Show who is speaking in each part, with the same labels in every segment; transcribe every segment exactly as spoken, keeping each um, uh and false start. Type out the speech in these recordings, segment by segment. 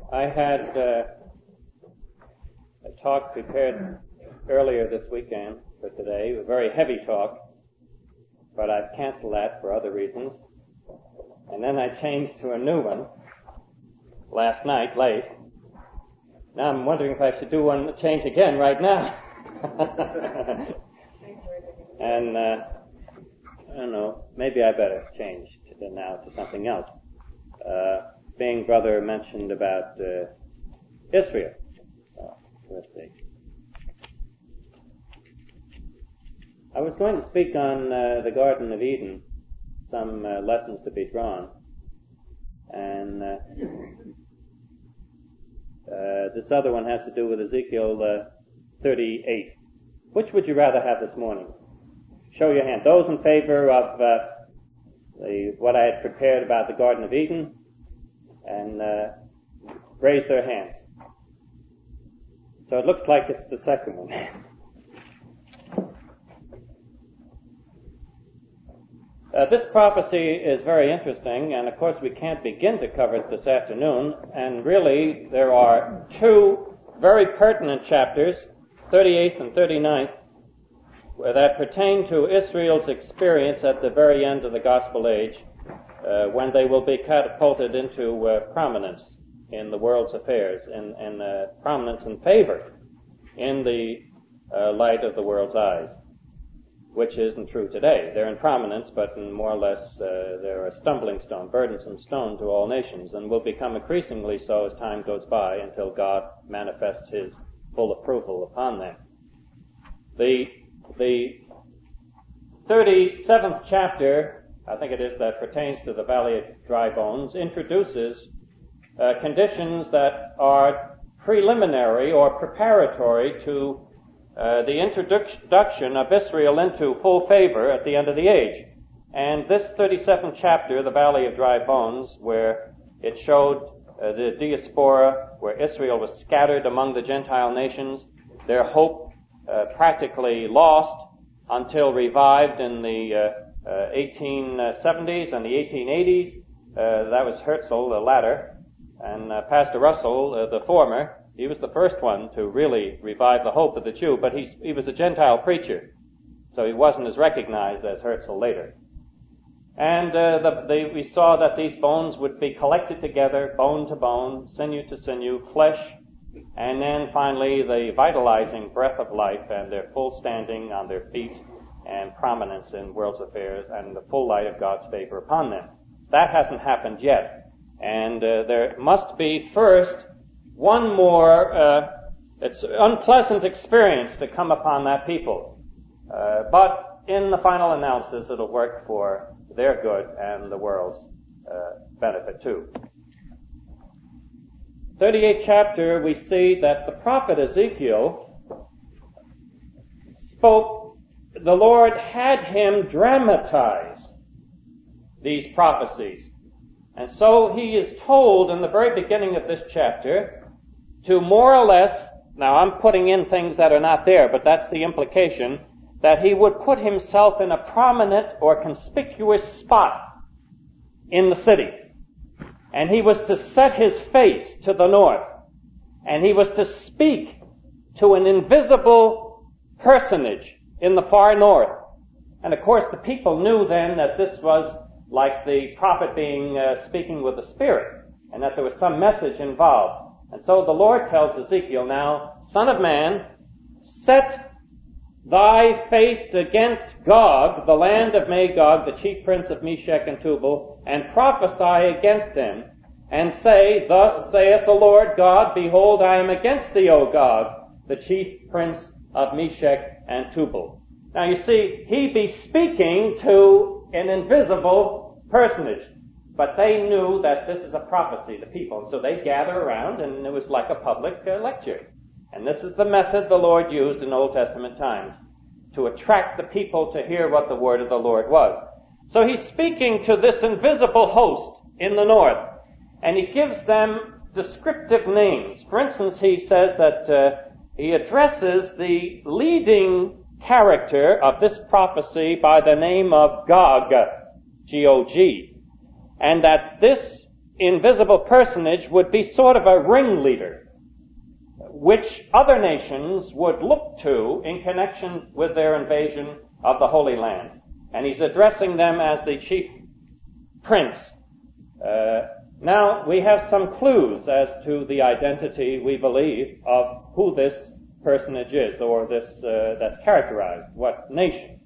Speaker 1: I had uh, a talk prepared earlier this weekend for today, a very heavy talk, but I've canceled that for other reasons. And then I changed to a new one last night, late. Now I'm wondering if I should do one change again right now. and uh, I don't know, maybe I better change to, now to something else. Uh, being brother mentioned about uh, Israel. So, let's see. I was going to speak on uh, the Garden of Eden, some uh, lessons to be drawn. And uh, uh, this other one has to do with Ezekiel uh, thirty-eight. Which would you rather have this morning? Show your hand. Those in favor of uh, the, what I had prepared about the Garden of Eden, and uh, raise their hands. So it looks like it's the second one. Uh, this prophecy is very interesting, and of course we can't begin to cover it this afternoon, and really there are two very pertinent chapters, thirty-eighth and thirty-ninth, that pertain to Israel's experience at the very end of the gospel age, uh, when they will be catapulted into uh, prominence in the world's affairs, and, and uh, prominence and favor in the uh, light of the world's eyes, which isn't true today. They're in prominence, but in more or less uh, they're a stumbling stone, burdensome stone to all nations, and will become increasingly so as time goes by until God manifests His full approval upon them. The the thirty-seventh chapter, I think it is, that pertains to the Valley of Dry Bones, introduces uh, conditions that are preliminary or preparatory to Uh, the introduction of Israel into full favor at the end of the age. And this thirty-seventh chapter, the Valley of Dry Bones, where it showed uh, the diaspora, where Israel was scattered among the Gentile nations, their hope uh, practically lost until revived in the uh, uh, eighteen seventies and the eighteen eighties. Uh, that was Herzl, the latter, and uh, Pastor Russell, uh, the former. He was the first one to really revive the hope of the Jew, but he, he was a Gentile preacher, so he wasn't as recognized as Herzl later. And uh, the, the, we saw that these bones would be collected together, bone to bone, sinew to sinew, flesh, and then finally the vitalizing breath of life and their full standing on their feet and prominence in world's affairs and the full light of God's favor upon them. That hasn't happened yet. And uh, there must be first one more uh, it's unpleasant experience to come upon that people. Uh, but in the final analysis, it'll work for their good and the world's uh, benefit too. thirty-eighth chapter, we see that the prophet Ezekiel spoke, the Lord had him dramatize these prophecies. And so he is told in the very beginning of this chapter to more or less, now I'm putting in things that are not there, but that's the implication, that he would put himself in a prominent or conspicuous spot in the city. And he was to set his face to the north. And he was to speak to an invisible personage in the far north. And of course the people knew then that this was like the prophet being uh, speaking with the Spirit, and that there was some message involved. And so the Lord tells Ezekiel now, Son of man, set thy face against Gog, the land of Magog, the chief prince of Meshech and Tubal, and prophesy against him, and say, Thus saith the Lord God, Behold, I am against thee, O Gog, the chief prince of Meshech and Tubal. Now you see, he be speaking to an invisible personage. But they knew that this is a prophecy, the people. And so they gather around, and it was like a public uh, lecture. And this is the method the Lord used in Old Testament times, to attract the people to hear what the word of the Lord was. So he's speaking to this invisible host in the north, and he gives them descriptive names. For instance, he says that uh, he addresses the leading character of this prophecy by the name of Gog, G O G. And that this invisible personage would be sort of a ringleader, which other nations would look to in connection with their invasion of the Holy Land. And he's addressing them as the chief prince. Uh, now, we have some clues as to the identity, we believe, of who this personage is, or this uh, that's characterized, what nation.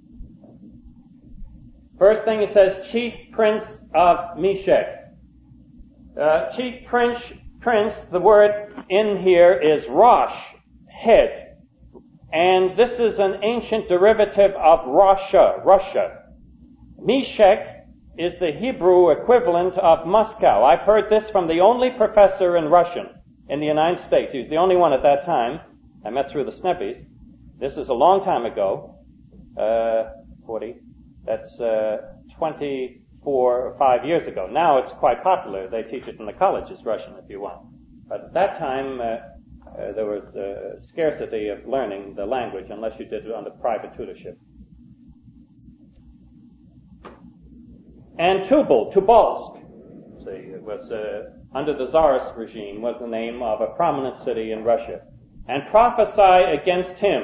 Speaker 1: First thing it says, chief prince of Meshech. Uh, chief prince, prince, the word in here is Rosh, head. And this is an ancient derivative of Russia, Russia. Meshech is the Hebrew equivalent of Moscow. I've heard this from the only professor in Russian in the United States. He was the only one at that time. I met through the Sneppies. This is a long time ago. Uh, forty. That's uh, twenty-four or five years ago. Now it's quite popular. They teach it in the colleges, Russian, if you want. But at that time, uh, uh, there was a scarcity of learning the language unless you did it under private tutorship. And Tubal, Tobolsk, see, it was uh, under the Tsarist regime, was the name of a prominent city in Russia. And prophesy against him.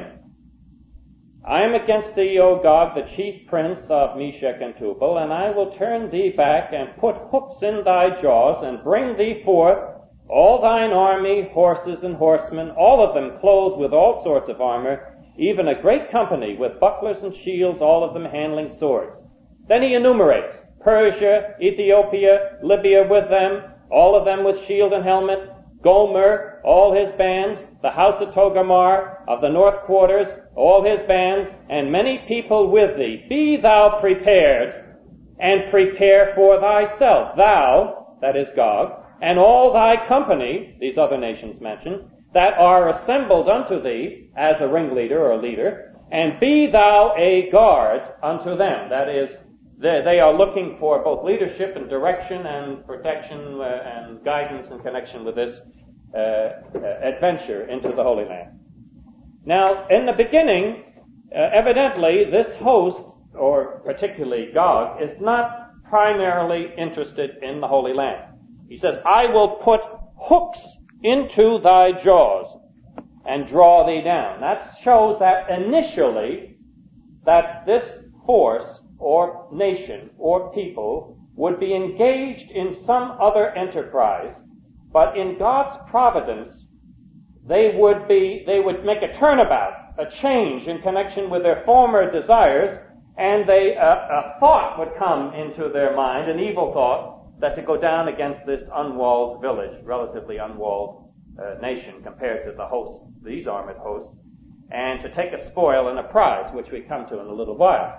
Speaker 1: I am against thee, O Gog, the chief prince of Meshech and Tubal, and I will turn thee back and put hooks in thy jaws and bring thee forth all thine army, horses and horsemen, all of them clothed with all sorts of armor, even a great company with bucklers and shields, all of them handling swords. Then he enumerates Persia, Ethiopia, Libya with them, all of them with shield and helmet, Gomer, all his bands, the house of Togarmah, of the north quarters, all his bands, and many people with thee. Be thou prepared, and prepare for thyself, thou, that is Gog, and all thy company, these other nations mentioned, that are assembled unto thee as a ringleader or a leader, and be thou a guard unto them. That is, they, they are looking for both leadership and direction and protection uh, and guidance in connection with this uh, uh, adventure into the Holy Land. Now, in the beginning, uh, evidently, this host, or particularly Gog, is not primarily interested in the Holy Land. He says, I will put hooks into thy jaws and draw thee down. That shows that initially that this force or nation or people would be engaged in some other enterprise, but in God's providence they would be, they would make a turnabout, a change in connection with their former desires, and they, uh, a thought would come into their mind, an evil thought, that to go down against this unwalled village, relatively unwalled uh, nation compared to the hosts, these armored hosts, and to take a spoil and a prize, which we come to in a little while.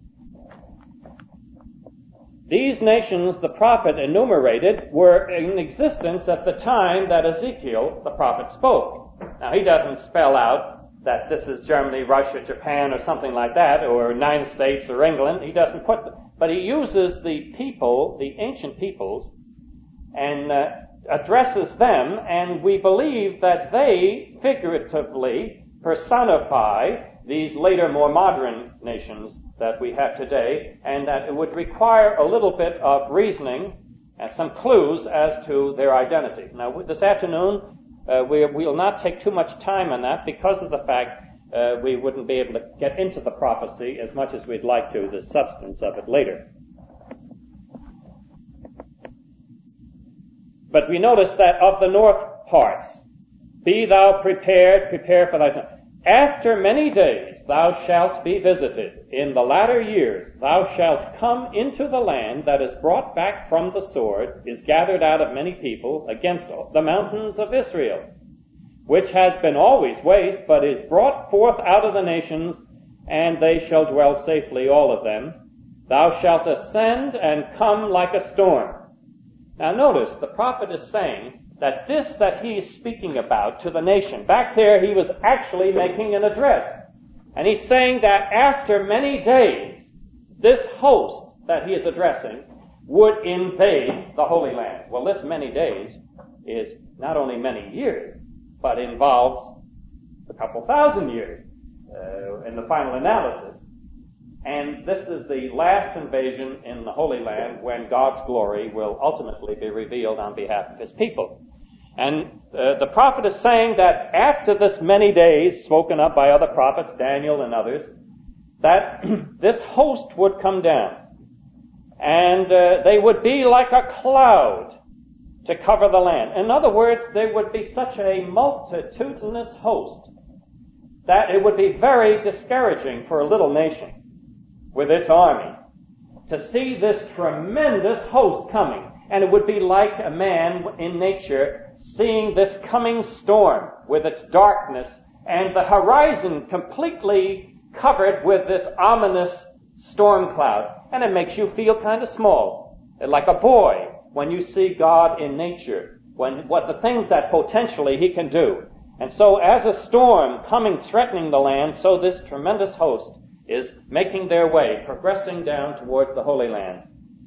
Speaker 1: These nations the prophet enumerated were in existence at the time that Ezekiel, the prophet, spoke. Now, he doesn't spell out that this is Germany, Russia, Japan, or something like that, or United States or England. He doesn't put them. But he uses the people, the ancient peoples, and uh, addresses them, and we believe that they figuratively personify these later, more modern nations that we have today, and that it would require a little bit of reasoning and some clues as to their identity. Now, this afternoon, uh, we will not take too much time on that because of the fact uh, we wouldn't be able to get into the prophecy as much as we'd like to, the substance of it later. But we notice that of the north parts, be thou prepared, prepare for thyself. After many days thou shalt be visited. In the latter years thou shalt come into the land that is brought back from the sword, is gathered out of many people, against the mountains of Israel, which has been always waste, but is brought forth out of the nations, and they shall dwell safely, all of them. Thou shalt ascend and come like a storm. Now notice, the prophet is saying that this that he is speaking about to the nation, back there he was actually making an address. And he's saying that after many days, this host that he is addressing would invade the Holy Land. Well, this many days is not only many years, but involves a couple thousand years uh, in the final analysis. And this is the last invasion in the Holy Land when God's glory will ultimately be revealed on behalf of his people. And uh, the prophet is saying that after this many days, spoken of by other prophets, Daniel and others, that this host would come down. And uh, they would be like a cloud to cover the land. In other words, there would be such a multitudinous host that it would be very discouraging for a little nation with its army to see this tremendous host coming. And it would be like a man in nature seeing this coming storm with its darkness and the horizon completely covered with this ominous storm cloud. And it makes you feel kind of small, like a boy when you see God in nature, when what the things that potentially he can do. And so as a storm coming threatening the land, so this tremendous host is making their way, progressing down towards the Holy Land.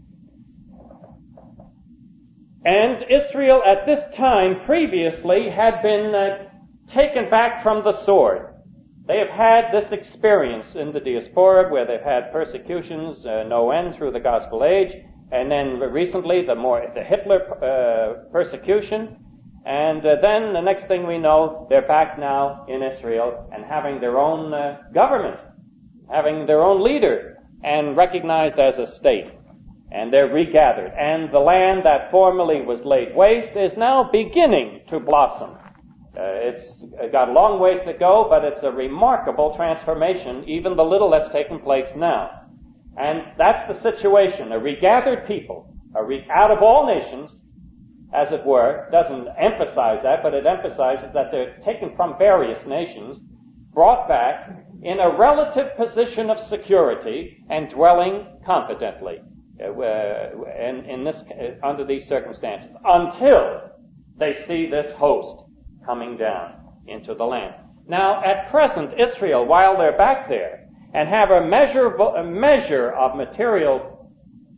Speaker 1: And Israel at this time previously had been uh, taken back from the sword. They have had this experience in the diaspora where they've had persecutions, uh, no end through the gospel age, and then recently the more the Hitler uh, persecution, and uh, then the next thing we know, they're back now in Israel and having their own uh, government, having their own leader, and recognized as a state. And they're regathered. And the land that formerly was laid waste is now beginning to blossom. Uh, it's got a long ways to go, but it's a remarkable transformation, even the little that's taken place now. And that's the situation. A regathered people, a re- out of all nations, as it were, doesn't emphasize that, but it emphasizes that they're taken from various nations, brought back in a relative position of security and dwelling confidently uh, in, in this, uh, under these circumstances, until they see this host coming down into the land. Now, at present, Israel, while they're back there and have a measurable a measure of material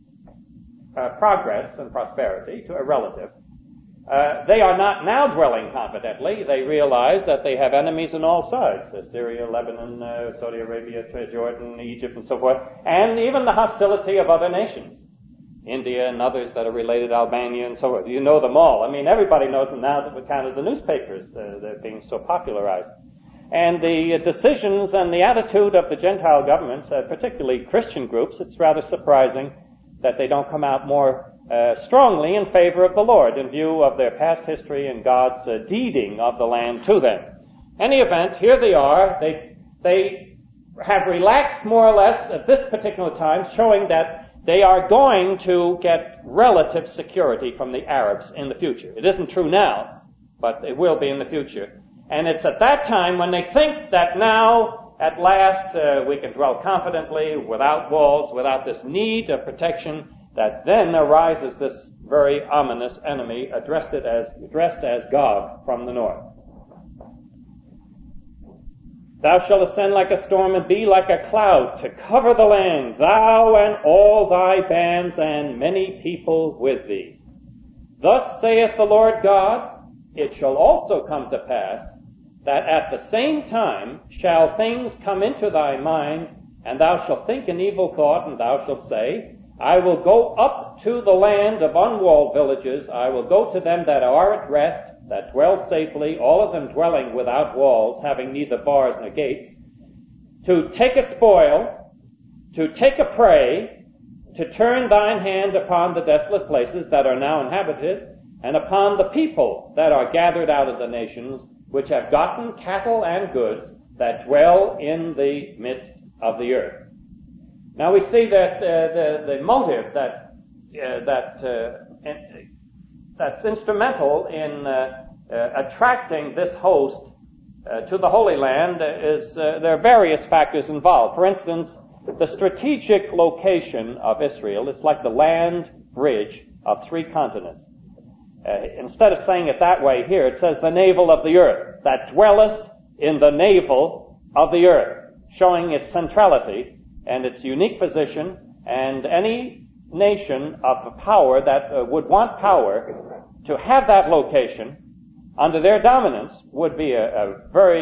Speaker 1: uh, progress and prosperity to a relative, Uh, they are not now dwelling confidently. They realize that they have enemies on all sides, Syria, Lebanon, uh, Saudi Arabia, Jordan, Egypt, and so forth, and even the hostility of other nations, India and others that are related, Albania and so forth. You know them all. I mean, everybody knows them now that we counted the newspapers. Uh, they're being so popularized. And the decisions and the attitude of the Gentile governments, uh, particularly Christian groups, it's rather surprising that they don't come out more Uh, strongly in favor of the Lord in view of their past history and God's uh, deeding of the land to them. Any event, here they are. They they have relaxed more or less at this particular time, showing that they are going to get relative security from the Arabs in the future. It isn't true now, but it will be in the future. And it's at that time when they think that now, at last, uh, we can dwell confidently, without walls, without this need of protection, that then arises this very ominous enemy addressed it as addressed as Gog from the north. Thou shalt ascend like a storm and be like a cloud to cover the land, thou and all thy bands and many people with thee. Thus saith the Lord God, it shall also come to pass that at the same time shall things come into thy mind, and thou shalt think an evil thought, and thou shalt say, I will go up to the land of unwalled villages. I will go to them that are at rest, that dwell safely, all of them dwelling without walls, having neither bars nor gates, to take a spoil, to take a prey, to turn thine hand upon the desolate places that are now inhabited, and upon the people that are gathered out of the nations, which have gotten cattle and goods, that dwell in the midst of the earth. Now we see that uh, the, the motive that uh, that uh, in, that's instrumental in uh, uh, attracting this host uh, to the Holy Land is uh, there are various factors involved. For instance, the strategic location of Israel is like the land bridge of three continents. Uh, instead of saying it that way here, it says the navel of the earth, that dwelleth in the navel of the earth, showing its centrality and its unique position, and any nation of power that uh, would want power to have that location under their dominance would be a, a very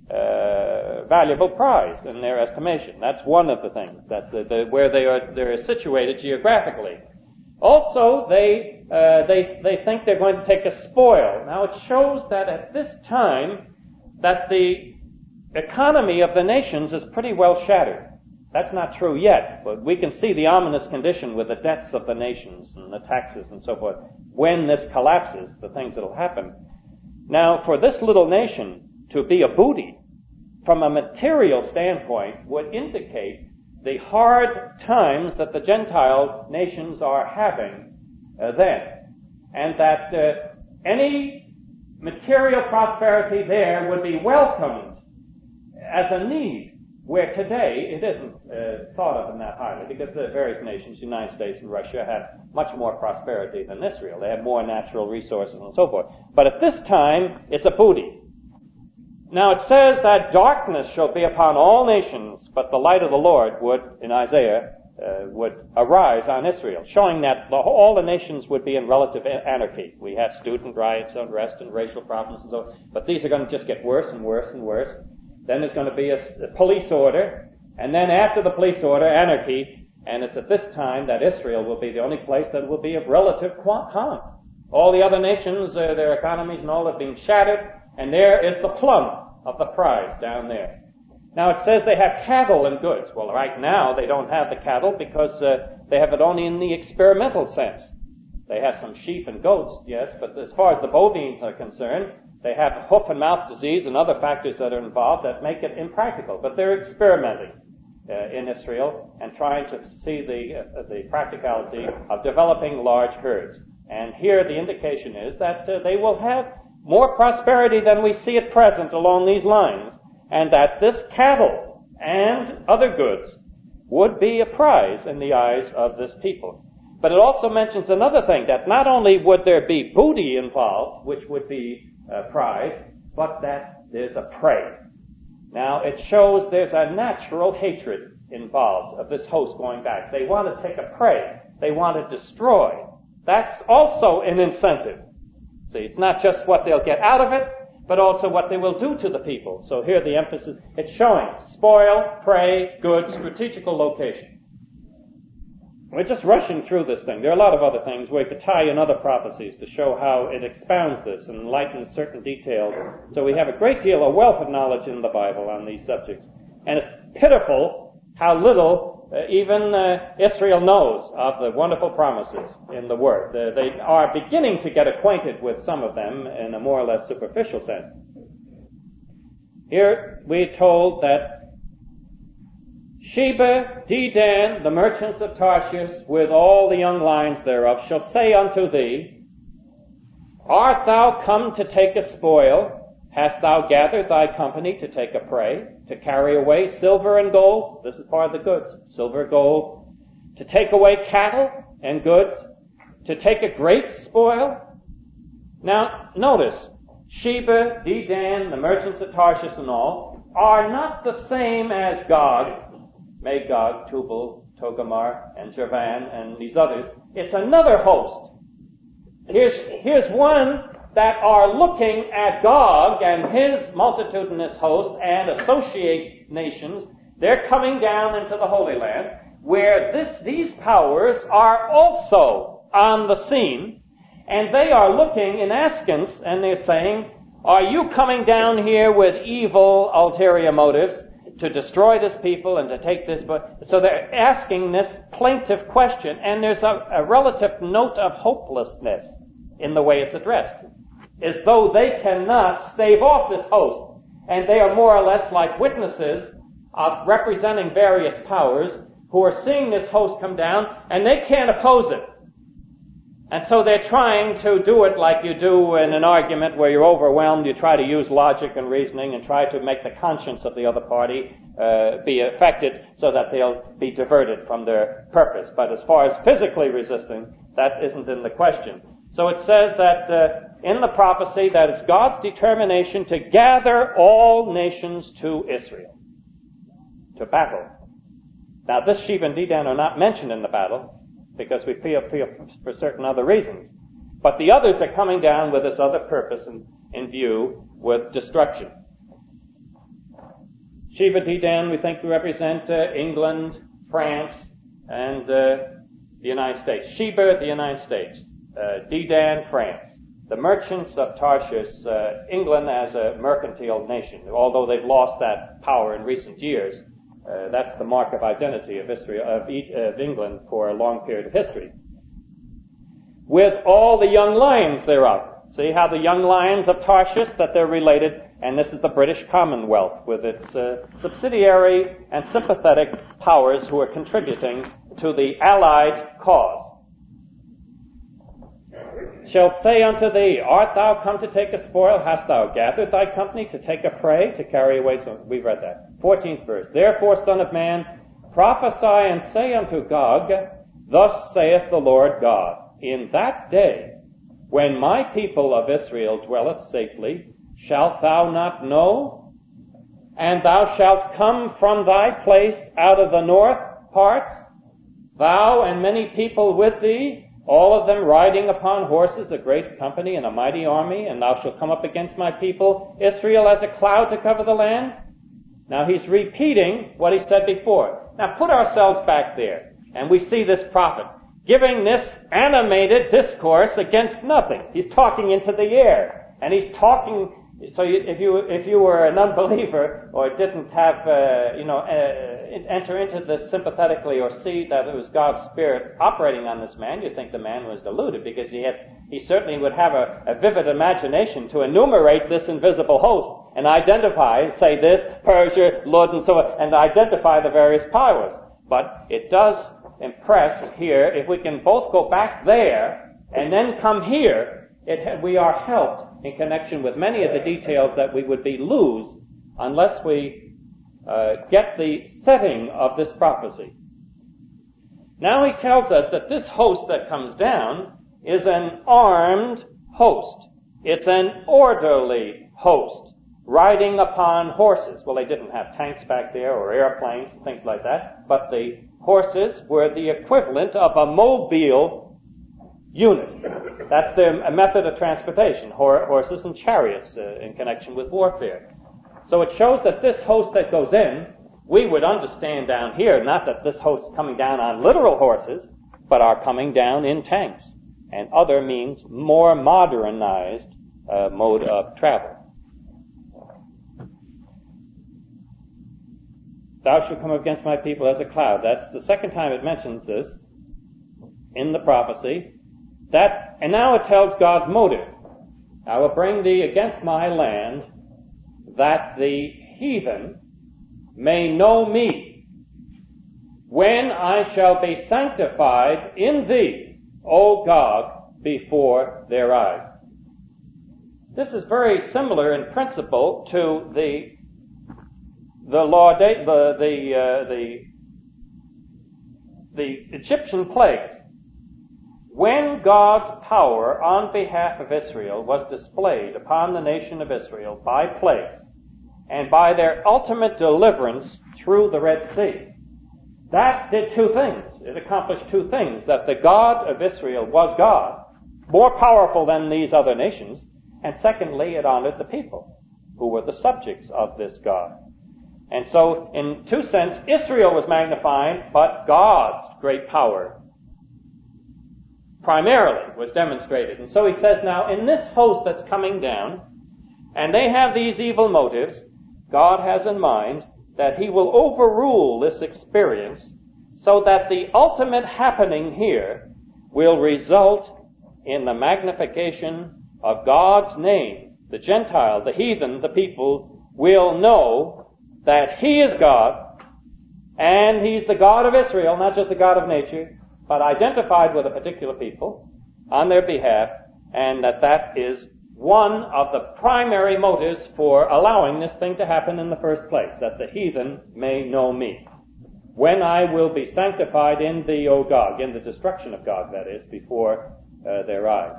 Speaker 1: uh, valuable prize in their estimation. That's one of the things, that the, the, where they are they're situated geographically. Also, they, uh, they, they think they're going to take a spoil. Now, it shows that at this time, that the economy of the nations is pretty well shattered. That's not true yet, but we can see the ominous condition with the debts of the nations and the taxes and so forth. When this collapses, the things that will happen. Now, for this little nation to be a booty, from a material standpoint, would indicate the hard times that the Gentile nations are having uh, then, and that uh, any material prosperity there would be welcomed as a need, where today it isn't uh, thought of in that highly, because the various nations, the United States and Russia, have much more prosperity than Israel. They have more natural resources and so forth. But at this time, it's a booty. Now it says that darkness shall be upon all nations, but the light of the Lord would, in Isaiah, uh, would arise on Israel, showing that the, all the nations would be in relative anarchy. We have student riots, unrest, and racial problems and so on, but these are going to just get worse and worse and worse. Then there's going to be a, a police order, and then after the police order, anarchy, and it's at this time that Israel will be the only place that will be of relative calm. All the other nations, uh, their economies and all have been shattered, and there is the plum of the prize down there. Now it says they have cattle and goods. Well, right now they don't have the cattle because uh, they have it only in the experimental sense. They have some sheep and goats, yes, but as far as the bovines are concerned, they have hoof and mouth disease and other factors that are involved that make it impractical. But they're experimenting uh, in Israel and trying to see the uh, the practicality of developing large herds. And here the indication is that uh, they will have more prosperity than we see at present along these lines, and that this cattle and other goods would be a prize in the eyes of this people. But it also mentions another thing, that not only would there be booty involved, which would be a prize, but that there's a prey. Now, it shows there's a natural hatred involved of this host going back. They want to take a prey. They want to destroy. That's also an incentive. See, it's not just what they'll get out of it, but also what they will do to the people. So here the emphasis, it's showing spoil, prey, goods, strategical location. We're just rushing through this thing. There are a lot of other things where we could tie in other prophecies to show how it expounds this and enlightens certain details. So we have a great deal of wealth of knowledge in the Bible on these subjects. And it's pitiful how little Uh, even uh, Israel knows of the wonderful promises in the Word. Uh, they are beginning to get acquainted with some of them in a more or less superficial sense. Here we're told that Sheba, Dedan, the merchants of Tarshish, with all the young lions thereof, shall say unto thee, Art thou come to take a spoil? Hast thou gathered thy company to take a prey, to carry away silver and gold? This is part of the goods. Silver, gold. To take away cattle and goods. To take a great spoil. Now, notice, Sheba, Dedan, the merchants of Tarshish and all, are not the same as Gog, Magog, Tubal, Togarmah, and Javan, and these others. It's another host. Here's, here's one that are looking at Gog and his multitudinous host and associate nations. They're coming down into the Holy Land, where this, these powers are also on the scene, and they are looking in askance, and they're saying, are you coming down here with evil ulterior motives to destroy this people and to take this? But so they're asking this plaintive question, and there's a, a relative note of hopelessness in the way it's addressed, as though they cannot stave off this host, and they are more or less like witnesses of representing various powers who are seeing this host come down, and they can't oppose it. And so they're trying to do it like you do in an argument where you're overwhelmed. You try to use logic and reasoning and try to make the conscience of the other party uh, be affected so that they'll be diverted from their purpose. But as far as physically resisting, that isn't in the question. So it says that uh, in the prophecy that it's God's determination to gather all nations to Israel, to battle. Now this Sheba and Dedan are not mentioned in the battle, because we feel, feel for certain other reasons. But the others are coming down with this other purpose in, in view, with destruction. Sheba, Dedan, we think we represent uh, England, France, and uh, the United States. Sheba, the United States. Uh, Dedan, France. The merchants of Tarshish, uh, England as a mercantile nation. Although they've lost that power in recent years, uh, that's the mark of identity of Israel, of, e- of England for a long period of history. With all the young lions thereof. See how the young lions of Tarshish, that they're related, and this is the British Commonwealth with its uh, subsidiary and sympathetic powers who are contributing to the Allied cause. Shall say unto thee, art thou come to take a spoil? Hast thou gathered thy company to take a prey, to carry away? So we've read that. fourteenth verse. Therefore, son of man, prophesy and say unto Gog, thus saith the Lord God, in that day, when my people of Israel dwelleth safely, shalt thou not know? And thou shalt come from thy place out of the north parts, thou and many people with thee, all of them riding upon horses, a great company and a mighty army, and thou shalt come up against my people, Israel, as a cloud to cover the land. Now he's repeating what he said before. Now put ourselves back there, and we see this prophet giving this animated discourse against nothing. He's talking into the air, and he's talking. So you, if you if you were an unbeliever or didn't have uh, you know uh, enter into this sympathetically or see that it was God's Spirit operating on this man, you'd think the man was deluded, because he had he certainly would have a, a vivid imagination to enumerate this invisible host and identify and say this Persia, Lud, and so on, and identify the various powers. But it does impress here, if we can both go back there and then come here, it, we are helped in connection with many of the details that we would be lose unless we uh, get the setting of this prophecy. Now he tells us that this host that comes down is an armed host. It's an orderly host, riding upon horses. Well, they didn't have tanks back there or airplanes and things like that, but the horses were the equivalent of a mobile unit. That's their method of transportation, horses and chariots uh, in connection with warfare. So it shows that this host that goes in, we would understand down here, not that this host is coming down on literal horses, but are coming down in tanks and other means, more modernized uh, mode of travel. Thou shalt come against my people as a cloud. That's the second time it mentions this in the prophecy. That, and now it tells God's motive. I will bring thee against my land, that the heathen may know me, when I shall be sanctified in thee, O Gog, before their eyes. This is very similar in principle to the the law, the the uh, the the Egyptian plagues. When God's power on behalf of Israel was displayed upon the nation of Israel by plagues and by their ultimate deliverance through the Red Sea, that did two things. It accomplished two things: that the God of Israel was God, more powerful than these other nations, and secondly, it honored the people who were the subjects of this God. And so, in two sense, Israel was magnified, but God's great power primarily was demonstrated. And so he says now, in this host that's coming down, and they have these evil motives, God has in mind that he will overrule this experience so that the ultimate happening here will result in the magnification of God's name. The Gentile, the heathen, the people will know that he is God, and he's the God of Israel, not just the God of nature, but identified with a particular people on their behalf, and that that is one of the primary motives for allowing this thing to happen in the first place, that the heathen may know me, when I will be sanctified in thee, O Gog, in the destruction of Gog, that is, before uh, their eyes.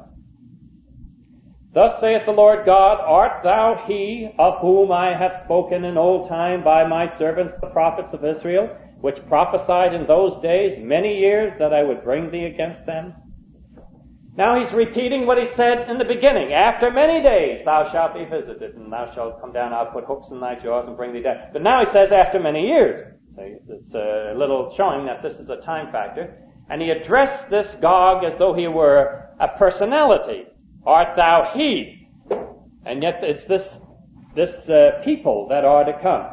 Speaker 1: Thus saith the Lord God, art thou he of whom I have spoken in old time by my servants the prophets of Israel, which prophesied in those days many years that I would bring thee against them? Now he's repeating what he said in the beginning. After many days thou shalt be visited, and thou shalt come down, I'll put hooks in thy jaws and bring thee down. But now he says after many years. So it's a little showing that this is a time factor. And he addressed this Gog as though he were a personality. Art thou he? And yet it's this, this uh, people that are to come.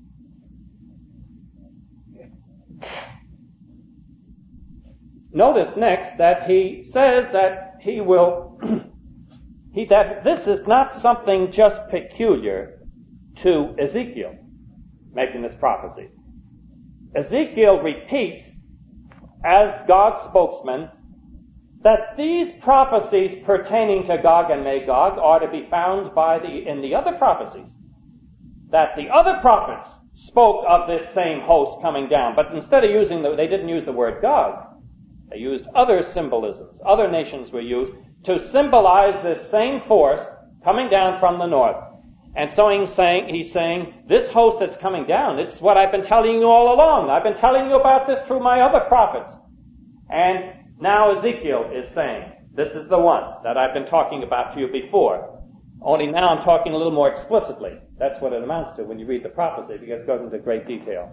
Speaker 1: Notice next that he says that he will, he, that this is not something just peculiar to Ezekiel, making this prophecy. Ezekiel repeats, as God's spokesman, that these prophecies pertaining to Gog and Magog are to be found by the, in the other prophecies. That the other prophets spoke of this same host coming down, but instead of using the, they didn't use the word Gog. They used other symbolisms. Other nations were used to symbolize this same force coming down from the north. And so he's saying, he's saying, this host that's coming down, it's what I've been telling you all along. I've been telling you about this through my other prophets. And now Ezekiel is saying, this is the one that I've been talking about to you before. Only now I'm talking a little more explicitly. That's what it amounts to when you read the prophecy, because it goes into great detail.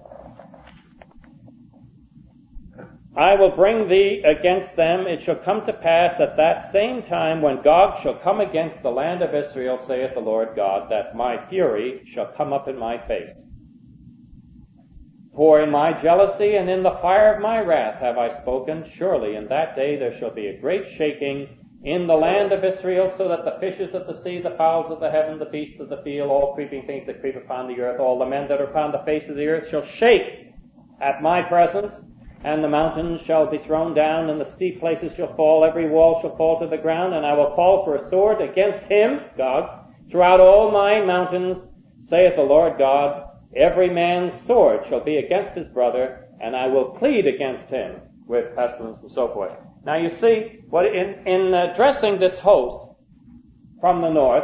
Speaker 1: I will bring thee against them. It shall come to pass at that same time when Gog shall come against the land of Israel, saith the Lord God, that my fury shall come up in my face. For in my jealousy and in the fire of my wrath have I spoken. Surely in that day there shall be a great shaking in the land of Israel, so that the fishes of the sea, the fowls of the heaven, the beasts of the field, all creeping things that creep upon the earth, all the men that are upon the face of the earth shall shake at my presence. And the mountains shall be thrown down, and the steep places shall fall, every wall shall fall to the ground, and I will call for a sword against him, God, throughout all my mountains, saith the Lord God. Every man's sword shall be against his brother, and I will plead against him with pestilence and so forth. Now you see, what in, in addressing this host from the north,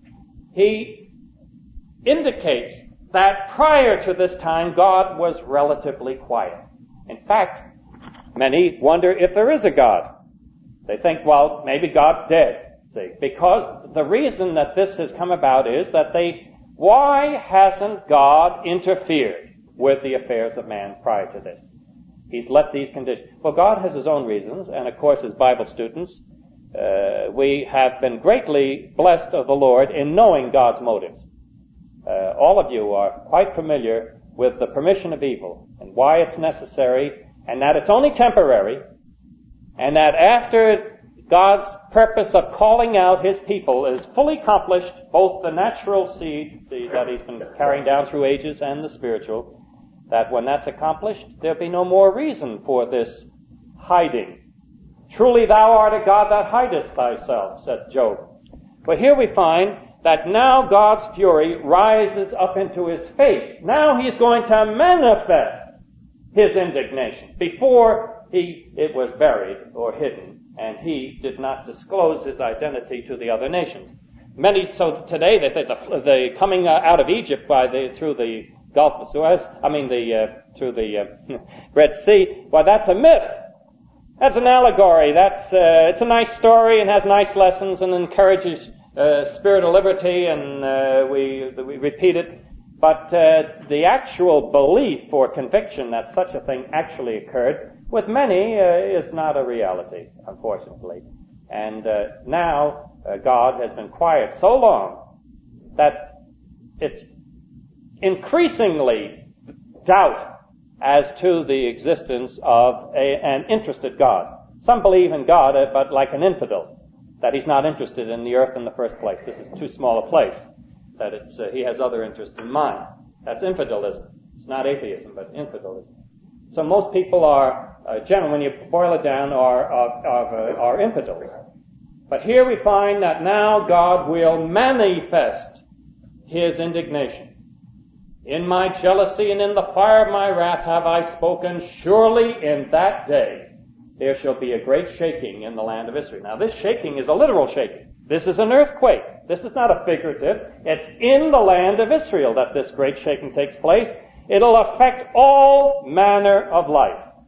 Speaker 1: he indicates that prior to this time, God was relatively quiet. In fact, many wonder if there is a God. They think, well, maybe God's dead. See, because the reason that this has come about is that they, why hasn't God interfered with the affairs of man prior to this? He's let these conditions. Well, God has his own reasons, and of course, as Bible students, uh, we have been greatly blessed of the Lord in knowing God's motives. Uh, all of you are quite familiar with the permission of evil and why it's necessary, and that it's only temporary, and that after God's purpose of calling out his people is fully accomplished, both the natural seed the, that he's been carrying down through ages and the spiritual, that when that's accomplished, there'll be no more reason for this hiding. Truly thou art a God that hidest thyself, said Job. But here we find that now God's fury rises up into his face. Now he's going to manifest his indignation. Before he, it was buried or hidden, and he did not disclose his identity to the other nations. Many, so today, they think the, the coming out of Egypt by the, through the Gulf of Suez, I mean the, uh, through the uh, Red Sea, well, that's a myth. That's an allegory. That's, uh, it's a nice story and has nice lessons and encourages uh, spirit of liberty, and uh, we, we repeat it. But uh, the actual belief or conviction that such a thing actually occurred, with many, uh, is not a reality, unfortunately. And uh, now uh, God has been quiet so long that it's increasingly doubt as to the existence of a, an interested God. Some believe in God, uh, but like an infidel, that he's not interested in the earth in the first place. This is too small a place. That it's, uh, he has other interests in mind. That's infidelism. It's not atheism, but infidelism. So most people are, uh, generally, when you boil it down, are, are, are, uh, are infidels. But here we find that now God will manifest his indignation. In my jealousy and in the fire of my wrath have I spoken. Surely in that day there shall be a great shaking in the land of Israel. Now this shaking is a literal shaking. This is an earthquake. This is not a figurative. It's in the land of Israel that this great shaking takes place. It'll affect all manner of life.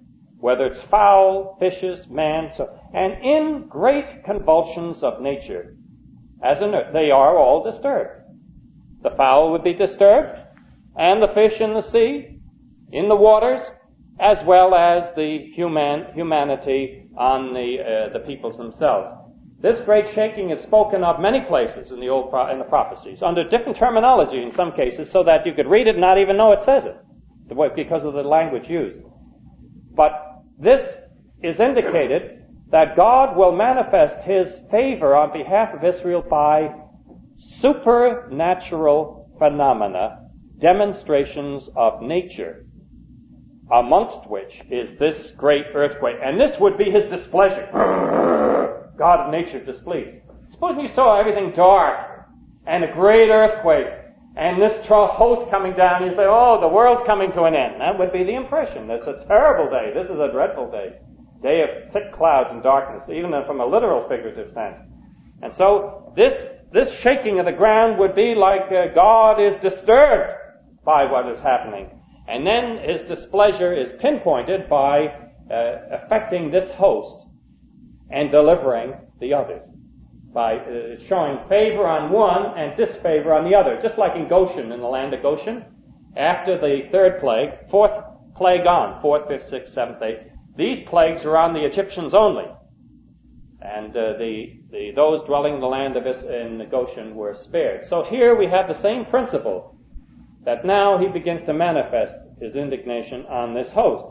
Speaker 1: whether it's fowl, fishes, man, so, and in great convulsions of nature, as in earth, they are all disturbed. The fowl would be disturbed, and the fish in the sea, in the waters, as well as the human humanity on the uh, the peoples themselves. This great shaking is spoken of many places in the old pro- in the prophecies, under different terminology in some cases, so that you could read it and not even know it says it, because of the language used. But this is indicated that God will manifest His favor on behalf of Israel by supernatural phenomena, demonstrations of nature, amongst which is this great earthquake. And this would be His displeasure. God of nature displeased. Suppose you saw everything dark and a great earthquake and this host coming down, you say, oh, the world's coming to an end. That would be the impression. It's a terrible day. This is a dreadful day. Day of thick clouds and darkness, even from a literal figurative sense. And so this this shaking of the ground would be like uh, God is disturbed by what is happening. And then His displeasure is pinpointed by uh, affecting this host and delivering the others, by uh, showing favor on one and disfavor on the other. Just like in Goshen, in the land of Goshen, after the third plague, fourth plague on, fourth, fifth, sixth, seventh, eighth, these plagues are on the Egyptians only. And uh, the, the those dwelling in the land of Is- in Goshen were spared. So here we have the same principle, that now He begins to manifest His indignation on this host.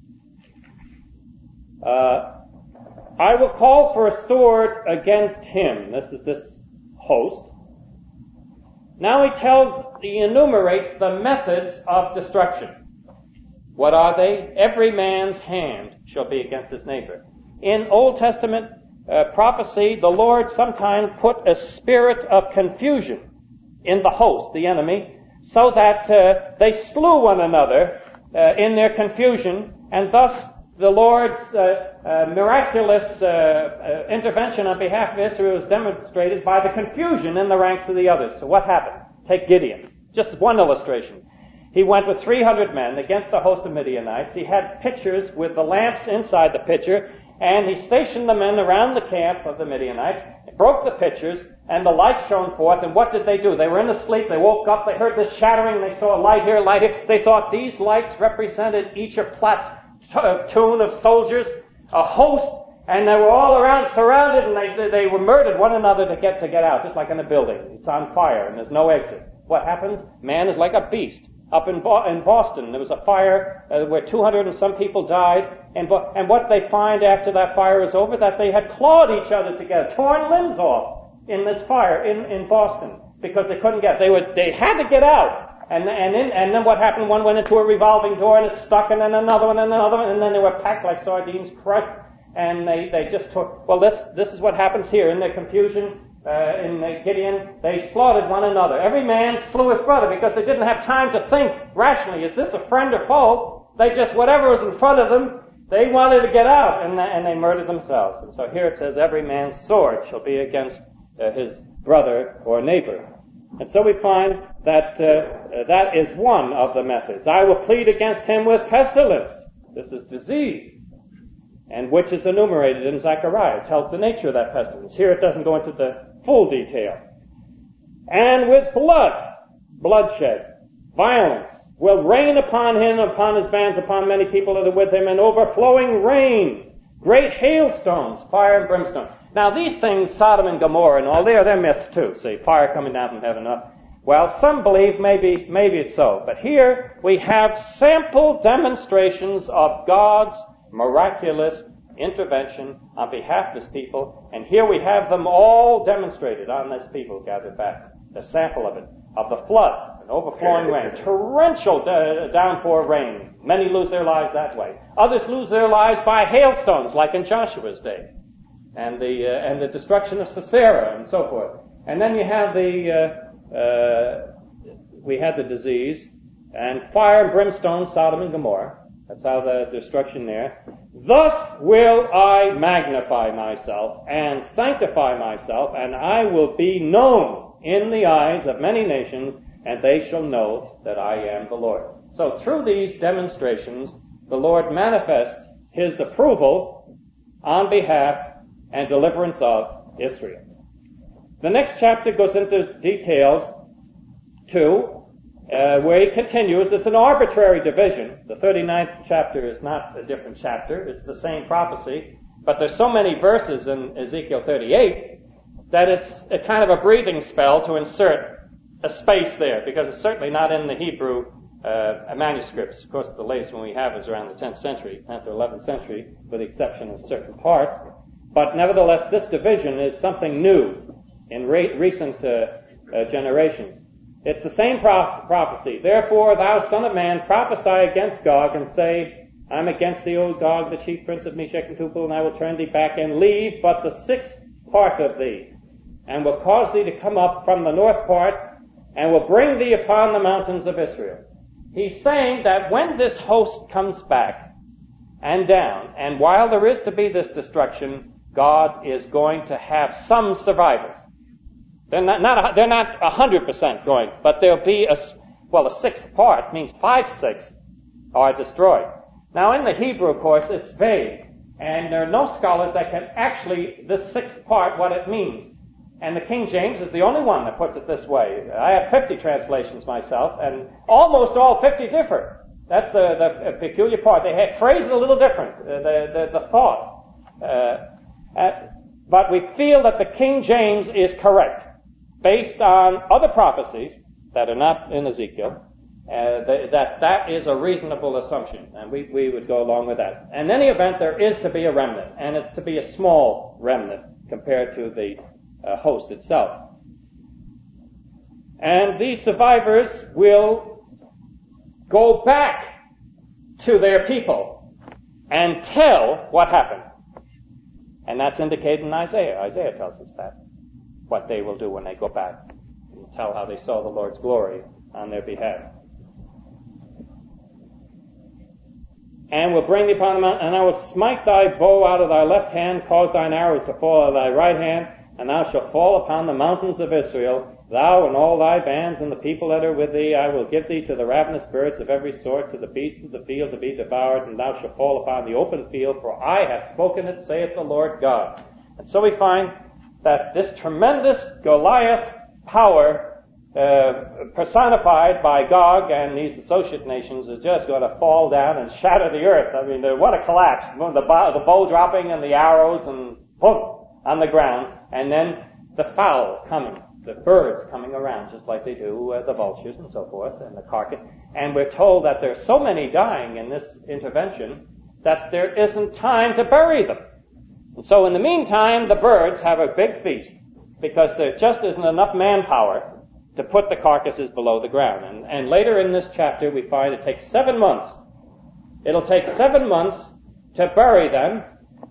Speaker 1: Uh, I will call for a sword against him. This is this host. Now he tells, he enumerates the methods of destruction. What are they? Every man's hand shall be against his neighbor. In Old Testament uh, prophecy, the Lord sometimes put a spirit of confusion in the host, the enemy, so that uh, they slew one another uh, in their confusion, and thus the Lord's uh, uh, miraculous uh, uh, intervention on behalf of Israel is demonstrated by the confusion in the ranks of the others. So what happened? Take Gideon. Just one illustration. He went with three hundred men against a host of Midianites. He had pitchers with the lamps inside the pitcher, and he stationed the men around the camp of the Midianites, broke the pitchers, and the light shone forth. And what did they do? They were in a sleep. They woke up. They heard this shattering. They saw a light here, light here. They thought these lights represented each a platoon of soldiers, a host, and they were all around, surrounded, and they they were murdered one another to get to get out, just like in a building. It's on fire, and there's no exit. What happens? Man is like a beast. Up in, Bo- in Boston, there was a fire uh, where two hundred and some people died, and, Bo- and what they find after that fire was over, that they had clawed each other together, torn limbs off in this fire in, in Boston, because they couldn't get, they would, they had to get out. And, and, in, and then what happened, one went into a revolving door and it stuck, and then another one and another one, and then they were packed like sardines, crushed, and they, they just tore. Well, this, this is what happens here in their confusion. Uh, in Gideon, they slaughtered one another. Every man slew his brother because they didn't have time to think rationally, is this a friend or foe? They just, whatever was in front of them, they wanted to get out, and, and they murdered themselves. And so here it says, every man's sword shall be against uh, his brother or neighbor. And so we find that uh, that is one of the methods. I will plead against him with pestilence. This is disease, and which is enumerated in Zechariah. It tells the nature of that pestilence. Here it doesn't go into the full detail. And with blood, bloodshed, violence, will rain upon him, upon his bands, upon many people that are with him, and overflowing rain, great hailstones, fire and brimstone. Now these things, Sodom and Gomorrah and all, they are their myths too. See, fire coming down from heaven up. Well, some believe maybe, maybe it's so. But here we have sample demonstrations of God's miraculous intervention on behalf of His people, and here we have them all demonstrated on this people gathered back. The sample of it, of the flood, an overflowing rain, torrential d- downpour rain. Many lose their lives that way. Others lose their lives by hailstones, like in Joshua's day, and the uh, and the destruction of Sisera and so forth. And then you have the uh, uh, we had the disease and fire and brimstone, Sodom and Gomorrah. That's how the destruction there. Thus will I magnify myself and sanctify myself, and I will be known in the eyes of many nations, and they shall know that I am the Lord. So through these demonstrations, the Lord manifests his approval on behalf and deliverance of Israel. The next chapter goes into details, too, uh, where he continues. It's an arbitrary division. The thirty-ninth chapter is not a different chapter. It's the same prophecy. But there's so many verses in Ezekiel thirty-eight that it's a kind of a breathing spell to insert a space there, because it's certainly not in the Hebrew uh, manuscripts. Of course, the latest one we have is around the tenth century, tenth or eleventh century, with the exception of certain parts. But nevertheless, this division is something new in re- recent uh, uh, generations. It's the same prof- prophecy. Therefore, thou son of man, prophesy against Gog and say, I'm against thee, O Gog, the chief prince of Meshech and Tubal, and I will turn thee back and leave but the sixth part of thee, and will cause thee to come up from the north parts, and will bring thee upon the mountains of Israel. He's saying that when this host comes back and down, and while there is to be this destruction, God is going to have some survivors. They're not, not a, they're not a hundred percent going, but there'll be a, well, a sixth part means five-sixths are destroyed. Now, in the Hebrew, of course, it's vague, and there are no scholars that can actually, this sixth part, what it means. And the King James is the only one that puts it this way. I have fifty translations myself, and almost all fifty differ. That's the, the peculiar part. They had phrased it a little different, uh, the, the, the thought. Uh, uh, but we feel that the King James is correct, based on other prophecies that are not in Ezekiel. Uh, th- that that is a reasonable assumption, and we, we would go along with that. In any event, there is to be a remnant, and it's to be a small remnant compared to the uh, host itself. And these survivors will go back to their people and tell what happened. And that's indicated in Isaiah. Isaiah tells us that, what they will do when they go back and tell how they saw the Lord's glory on their behalf. And will bring thee upon the mountain, and I will smite thy bow out of thy left hand, cause thine arrows to fall out of thy right hand, and thou shalt fall upon the mountains of Israel, thou and all thy bands and the people that are with thee. I will give thee to the ravenous birds of every sort, to the beasts of the field to be devoured, and thou shalt fall upon the open field, for I have spoken it, saith the Lord God. And so we find that this tremendous Goliath power, Uh, personified by Gog and these associate nations, is just going to fall down and shatter the earth. I mean, what a collapse. The bow, the bow dropping and the arrows and boom, on the ground. And then the fowl coming, the birds coming around just like they do, uh, the vultures and so forth, and the carcass. And we're told that there's so many dying in this intervention that there isn't time to bury them. And so in the meantime, the birds have a big feast because there just isn't enough manpower to put the carcasses below the ground. And, and later in this chapter, we find it takes seven months. It'll take seven months to bury them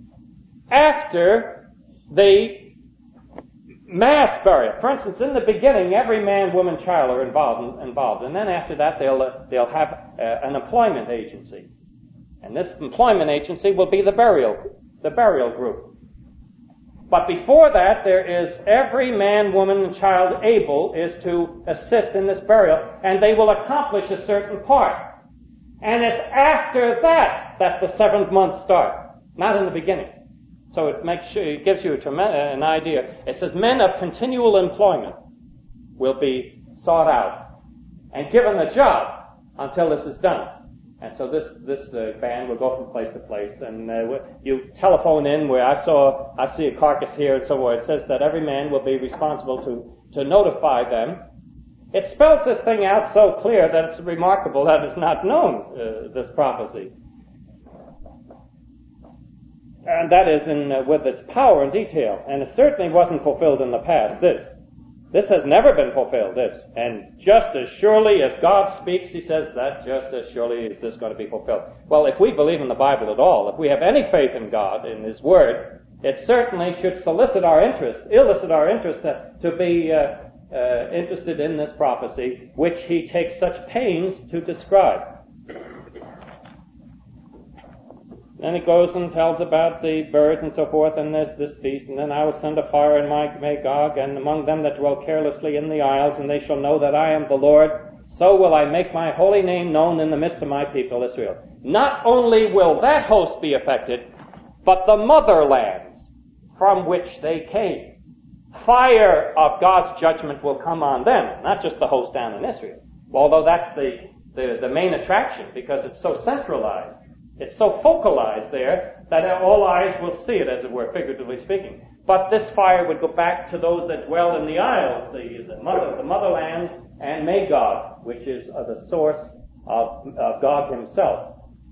Speaker 1: after the mass burial. For instance, in the beginning, every man, woman, child are involved, involved. And then after that, they'll, uh, they'll have uh, an employment agency. And this employment agency will be the burial, the burial group. But before that, there is every man, woman, and child able is to assist in this burial, and they will accomplish a certain part. And it's after that that the seventh month starts, not in the beginning. So it makes sure, it gives you a tremendous, an idea. It says men of continual employment will be sought out and given the job until this is done. And so this this uh, band will go from place to place, and uh, you telephone in where I saw I see a carcass here and so on. It says that every man will be responsible to to notify them. It spells this thing out so clear that it's remarkable that it's not known, uh, this prophecy, and that is in uh, with its power and detail. And it certainly wasn't fulfilled in the past. This. This has never been fulfilled, this. And just as surely as God speaks, he says that, just as surely is this going to be fulfilled. Well, if we believe in the Bible at all, if we have any faith in God, in his word, it certainly should solicit our interest, elicit our interest to, to be uh, uh, interested in this prophecy, which he takes such pains to describe. Then it goes and tells about the birds and so forth and this, this feast. And then I will send a fire in my Magog, and among them that dwell carelessly in the isles, and they shall know that I am the Lord. So will I make my holy name known in the midst of my people Israel. not only will that host be affected, but the motherlands from which they came. Fire of God's judgment will come on them, not just the host down in Israel. Although that's the, the, the main attraction, because it's so centralized. It's so focalized there that all eyes will see it, as it were, figuratively speaking. But this fire would go back to those that dwell in the isles, the, the, mother, the motherland, and Magog, which is uh, the source of, of God himself.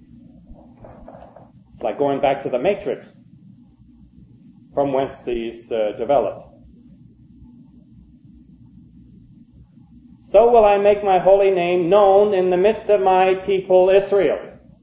Speaker 1: It's like going back to the matrix from whence these uh, developed. So will I make my holy name known in the midst of my people Israel.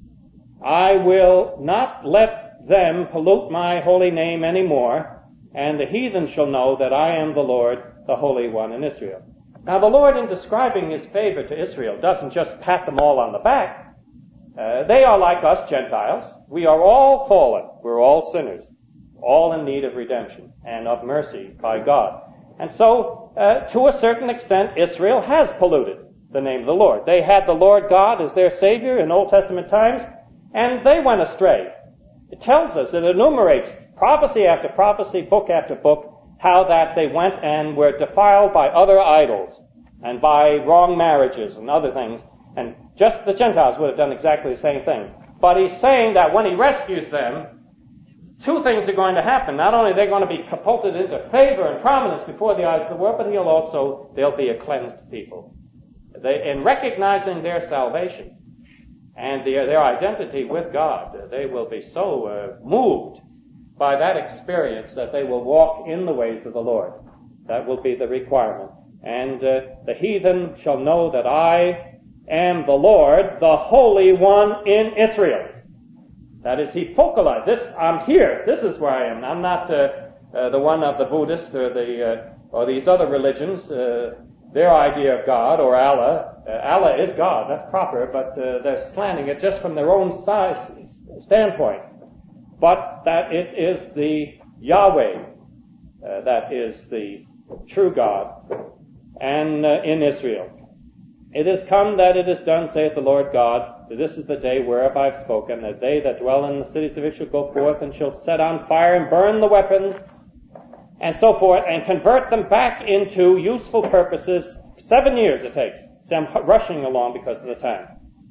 Speaker 1: I will not let them pollute my holy name any more, and the heathen shall know that I am the Lord, the Holy One in Israel. Now the Lord, in describing his favor to Israel, doesn't just pat them all on the back. Uh, they are like us Gentiles. We are all fallen. We're all sinners, all in need of redemption and of mercy by God. And so, uh, to a certain extent, Israel has polluted the name of the Lord. They had the Lord God as their Savior in Old Testament times, and they went astray. It tells us, it enumerates prophecy after prophecy, book after book, how that they went and were defiled by other idols and by wrong marriages and other things. And just the Gentiles would have done exactly the same thing. But he's saying that when he rescues them, two things are going to happen. Not only are they going to be catapulted into favor and prominence before the eyes of the world, but he'll also, they'll be a cleansed people. They, in recognizing their salvation and their, their identity with God, they will be so uh, moved by that experience that they will walk in the ways of the Lord. That will be the requirement. And uh, the heathen shall know that I am the Lord, the Holy One in Israel. That is, he focalized. This, I'm here. This is where I am. I'm not uh, uh, the one of the Buddhists or the uh, or these other religions. Uh, their idea of God or Allah. Uh, Allah is God. That's proper, but uh, they're slanting it just from their own size, standpoint. But that it is the Yahweh uh, that is the true God, and uh, in Israel. It is come that it is done, saith the Lord God, that this is the day whereof I have spoken, that they that dwell in the cities of Israel go forth and shall set on fire and burn the weapons, and so forth, and convert them back into useful purposes. Seven years it takes. See, I'm rushing along because of the time.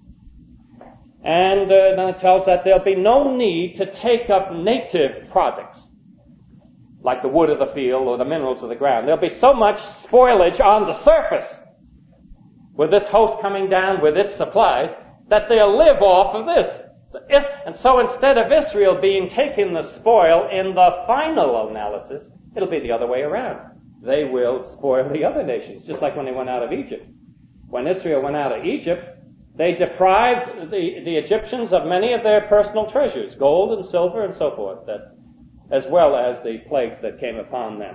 Speaker 1: And uh, then it tells that there'll be no need to take up native products, like the wood of the field or the minerals of the ground. There'll be so much spoilage on the surface with this host coming down with its supplies that they'll live off of this. And so instead of Israel being taken the spoil in the final analysis, it'll be the other way around. They will spoil the other nations, just like when they went out of Egypt. When Israel went out of Egypt, they deprived the, the Egyptians of many of their personal treasures, gold and silver and so forth, that, as well as the plagues that came upon them.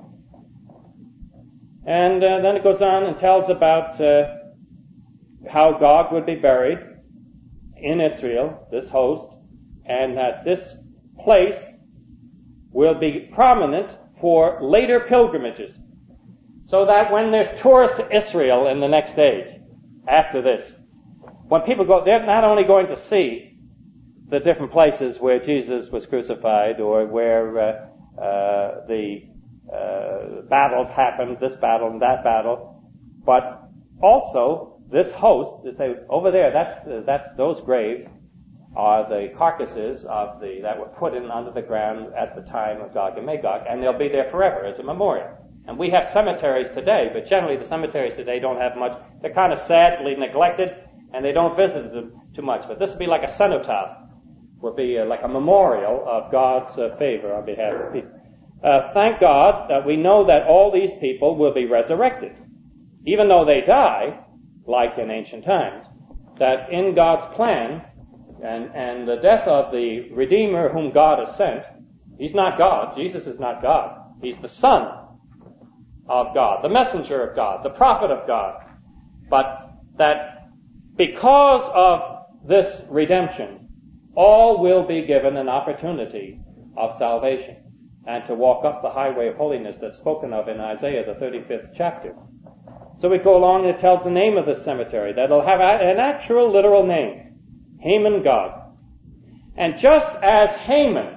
Speaker 1: And uh, then it goes on and tells about uh, how God would be buried in Israel, this host, and that this place will be prominent for later pilgrimages. So that when there's tours to Israel in the next age, after this, when people go, they're not only going to see the different places where Jesus was crucified or where uh, uh, the uh, battles happened, this battle and that battle, but also this host, they say, over there, that's that's those graves are the carcasses of the that were put in under the ground at the time of Gog and Magog, and they'll be there forever as a memorial. And we have cemeteries today, but generally the cemeteries today don't have much. They're kind of sadly neglected, and they don't visit them too much. But this would be like a cenotaph, would be uh, like a memorial of God's uh, favor on behalf of people. Uh, thank God that we know that all these people will be resurrected, even though they die, like in ancient times. That in God's plan, and and the death of the Redeemer whom God has sent, he's not God. Jesus is not God. He's the Son of God, the messenger of God, the prophet of God. But that because of this redemption, all will be given an opportunity of salvation and to walk up the highway of holiness that's spoken of in Isaiah, the thirty-fifth chapter. So we go along and it tells the name of the cemetery. That'll have an actual literal name. Haman Gog. And just as Haman,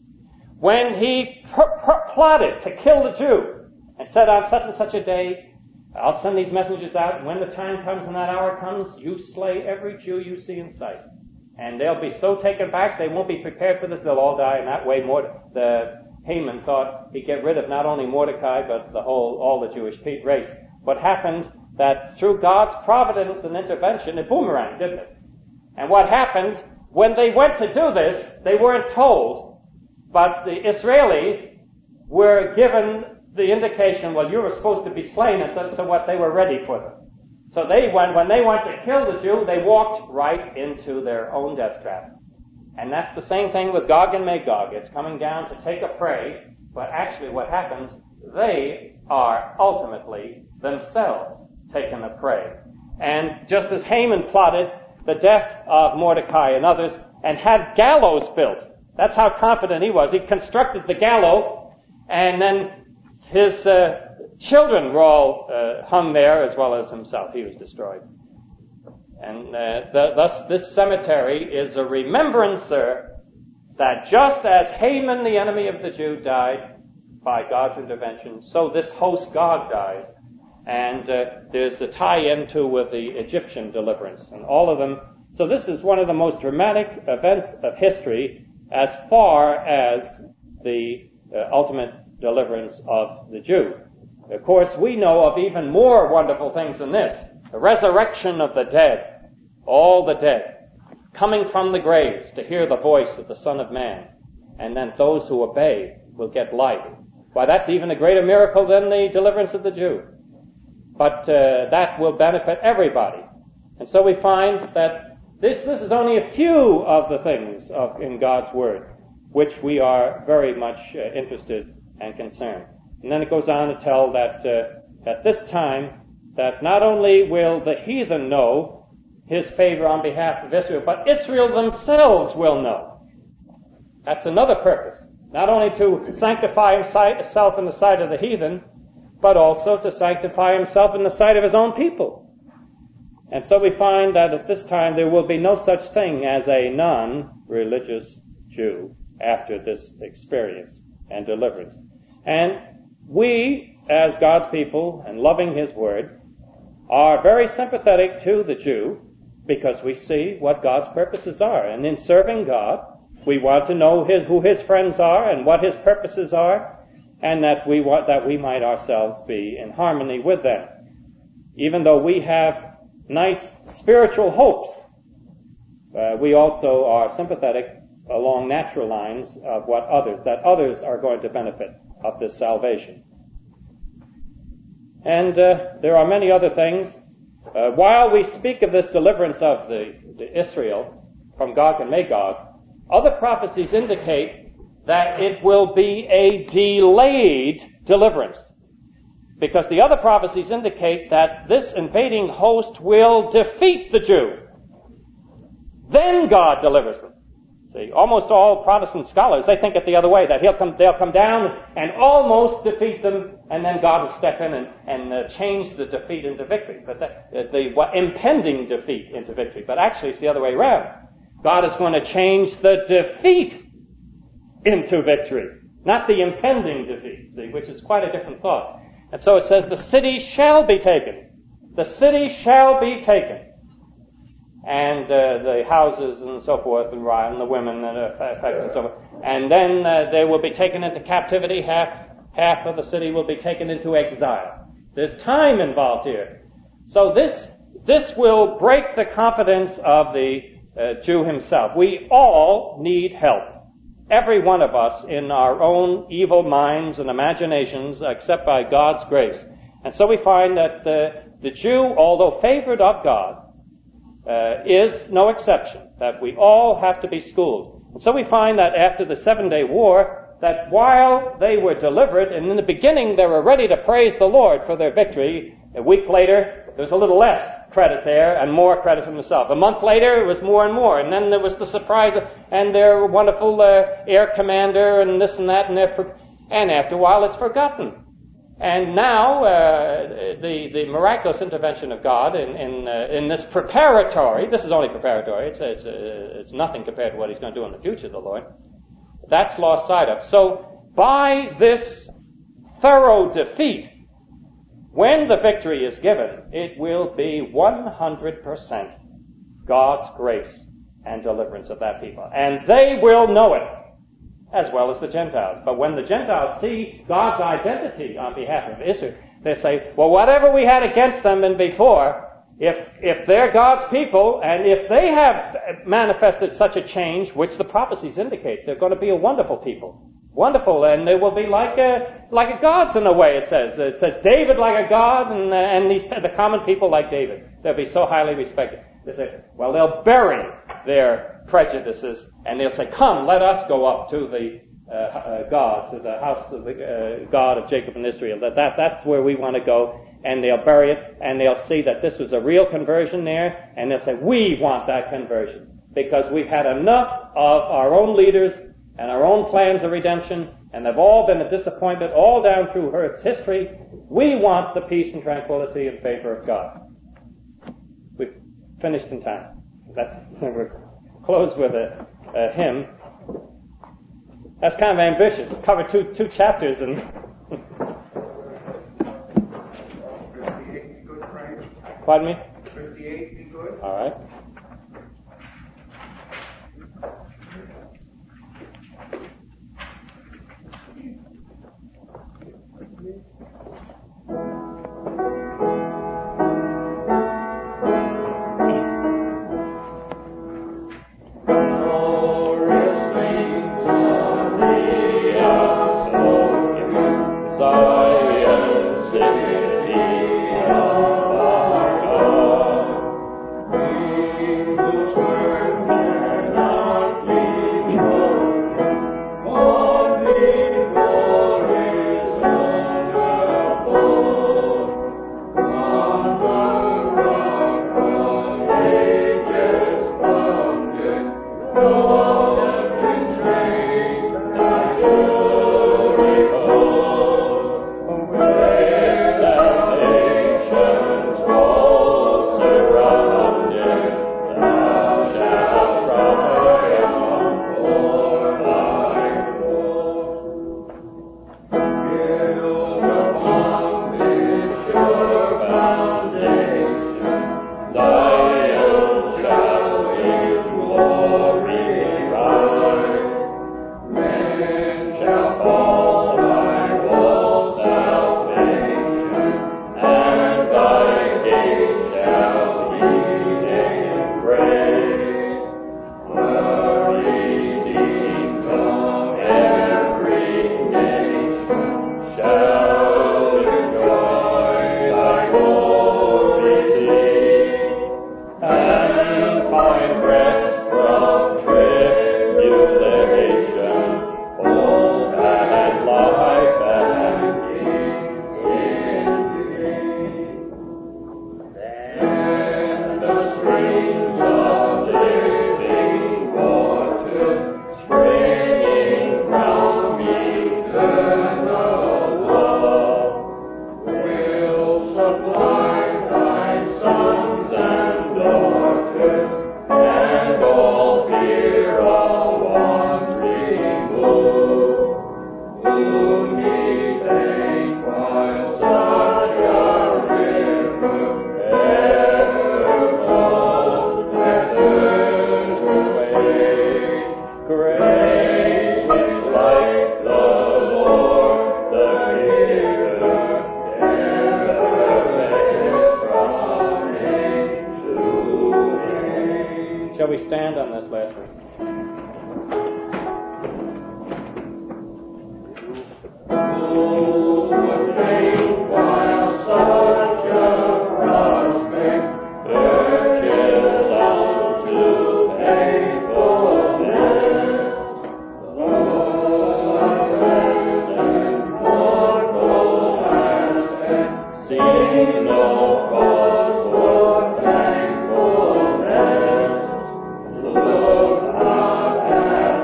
Speaker 1: when he pr- pr- plotted to kill the Jew and said on such and such a day, I'll send these messengers out, and when the time comes and that hour comes, you slay every Jew you see in sight. And they'll be so taken back, they won't be prepared for this, they'll all die. And that way, Mord- the Haman thought he'd get rid of not only Mordecai, but the whole, all the Jewish race. What happened, that through God's providence and intervention, it boomeranged, didn't it? And what happened, when they went to do this, they weren't told, but the Israelis were given the indication, well, you were supposed to be slain, and so, so what, they were ready for them. So they went, when they went to kill the Jew, they walked right into their own death trap. And that's the same thing with Gog and Magog. It's coming down to take a prey, but actually what happens, they are ultimately themselves taken a prey. And just as Haman plotted the death of Mordecai and others, and had gallows built, that's how confident he was. He constructed the gallows, and then his uh, children were all uh, hung there, as well as himself. He was destroyed. And uh, the, thus this cemetery is a remembrancer that just as Haman, the enemy of the Jew, died by God's intervention, so this host Gog dies. And uh, there's the tie-in too with the Egyptian deliverance and all of them. So this is one of the most dramatic events of history as far as the uh, ultimate deliverance of the Jew. Of course, we know of even more wonderful things than this. The resurrection of the dead, all the dead, coming from the graves to hear the voice of the Son of Man. And then those who obey will get life. Why, that's even a greater miracle than the deliverance of the Jew. But uh, that will benefit everybody. And so we find that this this is only a few of the things of, in God's Word, which we are very much uh, interested and concerned. And then it goes on to tell that uh, at this time, that not only will the heathen know his favor on behalf of Israel, but Israel themselves will know. That's another purpose. Not only to sanctify himself in the sight of the heathen, but also to sanctify himself in the sight of his own people. And so we find that at this time there will be no such thing as a non-religious Jew after this experience and deliverance. And we, as God's people and loving his word, are very sympathetic to the Jew because we see what God's purposes are. And in serving God, we want to know his, who his friends are and what his purposes are, and that we want that we might ourselves be in harmony with them. Even though we have nice spiritual hopes, uh, we also are sympathetic along natural lines of what others, that others are going to benefit of this salvation. And uh, there are many other things. Uh, while we speak of this deliverance of the, the Israel from Gog and Magog, other prophecies indicate that it will be a delayed deliverance. Because the other prophecies indicate that this invading host will defeat the Jew. Then God delivers them. See, almost all Protestant scholars, they think it the other way, that he'll come, they'll come down and almost defeat them, and then God will step in and, and uh, change the defeat into victory. But the, uh, the what, impending defeat into victory. But actually it's the other way around. God is going to change the defeat into victory, not the impending defeat, see, which is quite a different thought. And so it says, the city shall be taken. The city shall be taken. And uh, the houses and so forth, and, and the women and, uh, and so forth. And then uh, they will be taken into captivity. Half, half of the city will be taken into exile. There's time involved here. So this, this will break the confidence of the uh, Jew himself. We all need help. Every one of us in our own evil minds and imaginations, except by God's grace. And so we find that the, the Jew, although favored of God, uh, is no exception, that we all have to be schooled. And so we find that after the Seven-Day War, that while they were delivered, and in the beginning they were ready to praise the Lord for their victory, a week later there's a little less credit there and more credit from themselves. A month later it was more and more, and then there was the surprise of, and their wonderful uh, air commander and this and that, and, for, and after a while it's forgotten. And now, uh, the, the miraculous intervention of God in, in, uh, in this preparatory, this is only preparatory, it's, it's, uh, it's nothing compared to what he's going to do in the future, the Lord. That's lost sight of. So, by this thorough defeat, when the victory is given, it will be one hundred percent God's grace and deliverance of that people. And they will know it, as well as the Gentiles. But when the Gentiles see God's identity on behalf of Israel, they say, well, whatever we had against them and before, if if they're God's people, and if they have manifested such a change, which the prophecies indicate, they're going to be a wonderful people. Wonderful, and they will be like a, like a gods in a way, it says. It says David like a god, and, and these, the common people like David. They'll be so highly respected. They say, well, they'll bury their prejudices, and they'll say, come, let us go up to the uh, uh, God, to the house of the uh, God of Jacob and Israel. That, that That's where we want to go, and they'll bury it, and they'll see that this was a real conversion there, and they'll say, we want that conversion, because we've had enough of our own leaders and our own plans of redemption, and they've all been a disappointment all down through Earth's history. We want the peace and tranquility and favor of God. We've finished in time. That's, we're closed with a, a hymn. That's kind of ambitious. Cover two two chapters and. Pardon me?
Speaker 2: fifty-eight be good.
Speaker 1: All right. we stand on this last verse?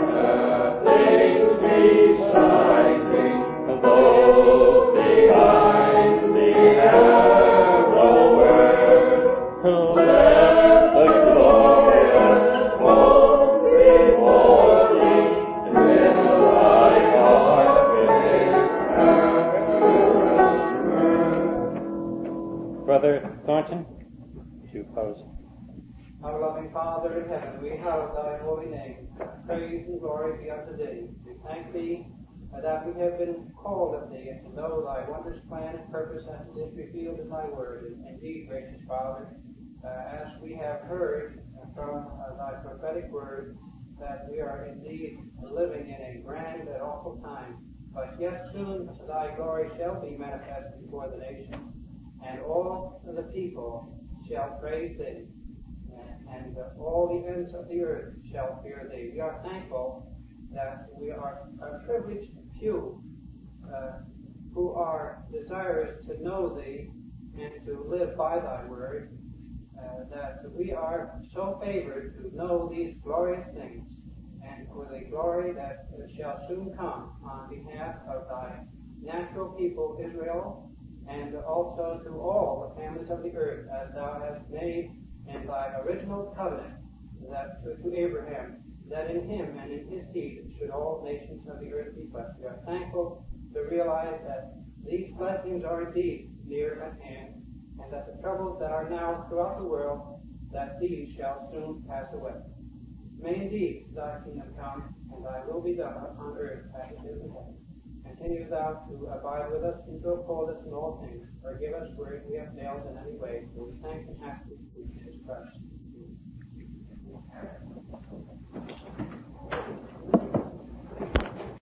Speaker 3: God.
Speaker 1: Brother Thornton to close.
Speaker 2: Our loving Father in heaven, we hallow thy holy name. Praise and glory be unto thee. We thank thee uh, that we have been called of thee and to know thy wondrous plan and purpose as it is revealed in thy word. And indeed, gracious Father, uh, as we have heard from uh, thy prophetic word, that we are indeed living in a grand and awful time. But yet soon thy glory shall be manifest before the nations, and all the people shall praise thee, and uh, all the ends of the earth shall fear thee. We are thankful that we are a privileged few uh, who are desirous to know thee and to live by thy word, uh, that we are so favored to know these glorious things, and for the glory that shall soon come on behalf of thy natural people Israel, and also to all the families of the earth, as thou hast made in thy original covenant that to, to Abraham, that in him and in his seed should all nations of the earth be blessed. We are thankful to realize that these blessings are indeed near at hand, and that the troubles that are now throughout the world, that these shall soon pass away. May indeed thy kingdom come, and thy will be done upon earth as it is in heaven. Continue thou to abide with us and to uphold us in all things. Forgive us where we have failed in any way, for we thank and ask thee through Jesus Christ.